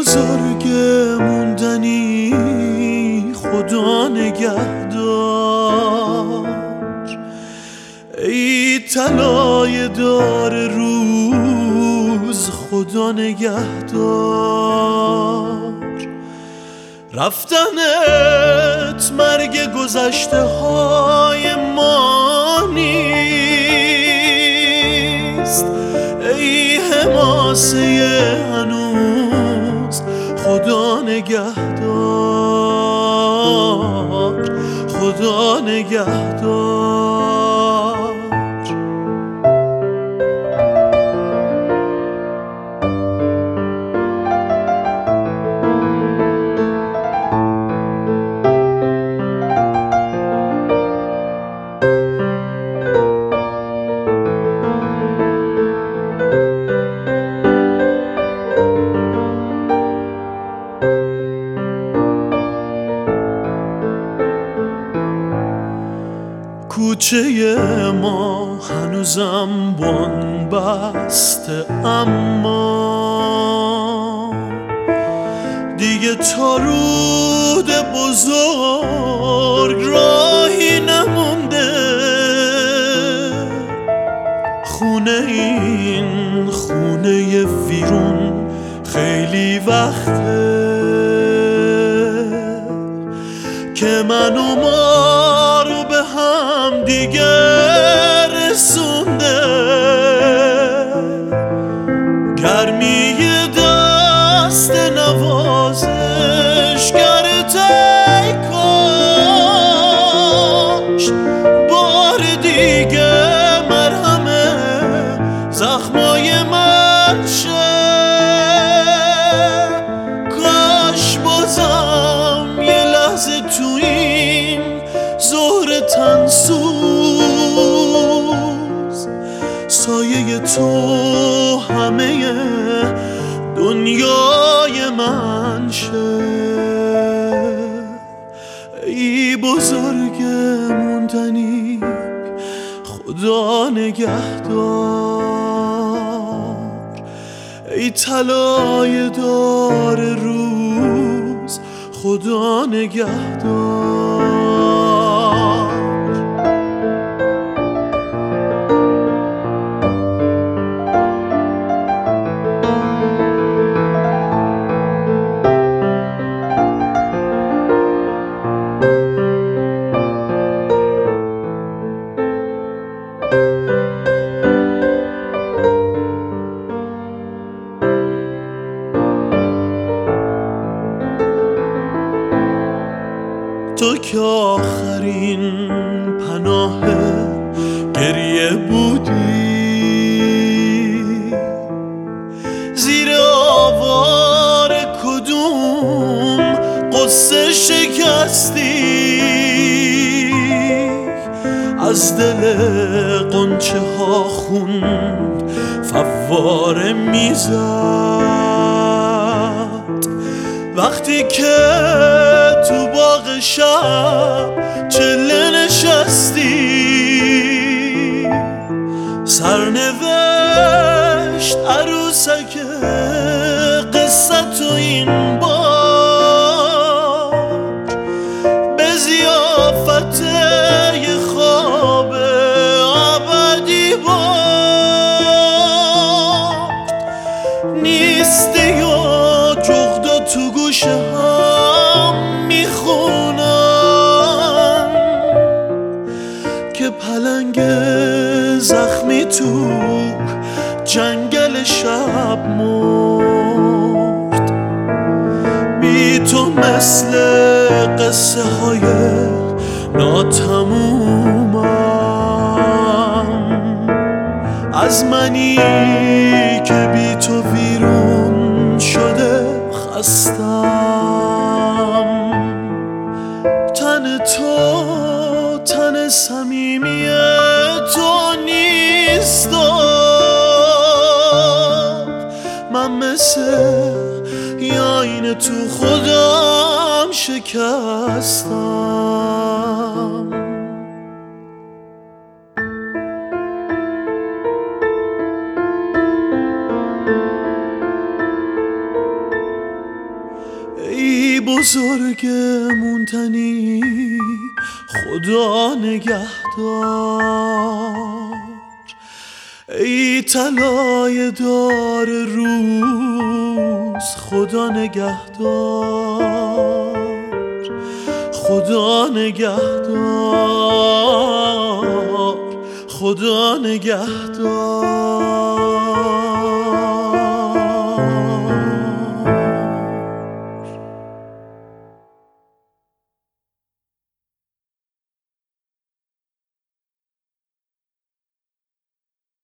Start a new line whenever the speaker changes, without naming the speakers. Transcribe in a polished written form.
بزرگ موندنی خدا نگهدار، ای طلای دار روز خدا نگهدار. رفتنت مرگ گذشته های ما نیست، ای حماسه هنوز خدا نگهدار، خدا نگهدار. کوچه ما هنوزم بن بسته، اما دیگه تا رود بزرگ راهی نمونده. خونه این خونه ویرون خیلی وقته که من و ما رو به هم دیگه رسونده. گرمی دست نوازشگرت ای کاش بار دیگه مرهم زخمای من شه. کاش بازم یه لحظه تو این ظهر تنسوز سایه تو همه دنیای من شه. ای بزرگ موندنی خدا نگهدار، ای طلای دار روز خدا نگهدار. تو که آخرین پناه گریه بودی، زیر آوار کدوم قصه شکستی، از دل غنچه ها خون فواره میزد. وقتی که تو باغ شب چله نشستی، سرنوشت عروسک قصه تو این بار به ضیافت یه خواب ابدی بار نیستی و جغدا تو گوشه هم میخونم که پلنگ زخمی تو جنگل شب مرد. بی تو مثل قصه های ناتمومم، از منی که بی تو ویرون شده خستم. تن تو تن صمیمی تو نیست، من مثل یه آینه تو خودم شکستم. بزرگمون تنی خدا نگهدار. ای طلای دار روز خدا نگهدار، خدا نگهدار، خدا نگهدار.